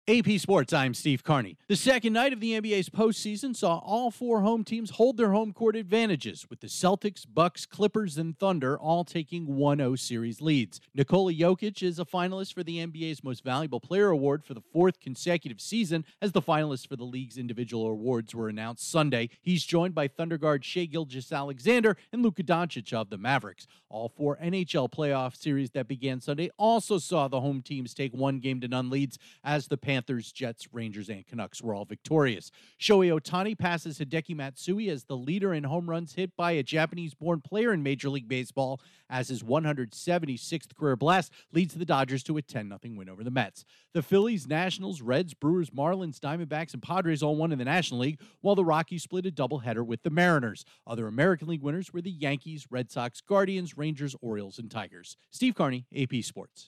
AP Sports, I'm Steve Carney. The second night of the NBA's postseason saw all four home teams hold their home court advantages, with the Celtics, Bucks, Clippers, and Thunder all taking 1-0 series leads. Nikola Jokic is a finalist for the NBA's Most Valuable Player Award for the fourth consecutive season, as the finalists for the league's individual awards were announced Sunday. He's joined by Thunder guard Shai Gilgeous-Alexander and Luka Doncic of the Mavericks. All four NHL playoff series that began Sunday also saw the home teams take 1-0 leads, as the Panthers, Jets, Rangers, and Canucks were all victorious. Shohei Ohtani passes Hideki Matsui as the leader in home runs hit by a Japanese-born player in Major League Baseball, as his 176th career blast leads the Dodgers to a 10-0 win over the Mets. The Phillies, Nationals, Reds, Brewers, Marlins, Diamondbacks, and Padres all won in the National League, while the Rockies split a doubleheader with the Mariners. Other American League winners were the Yankees, Red Sox, Guardians, Rangers, Orioles, and Tigers. Steve Carney, AP Sports.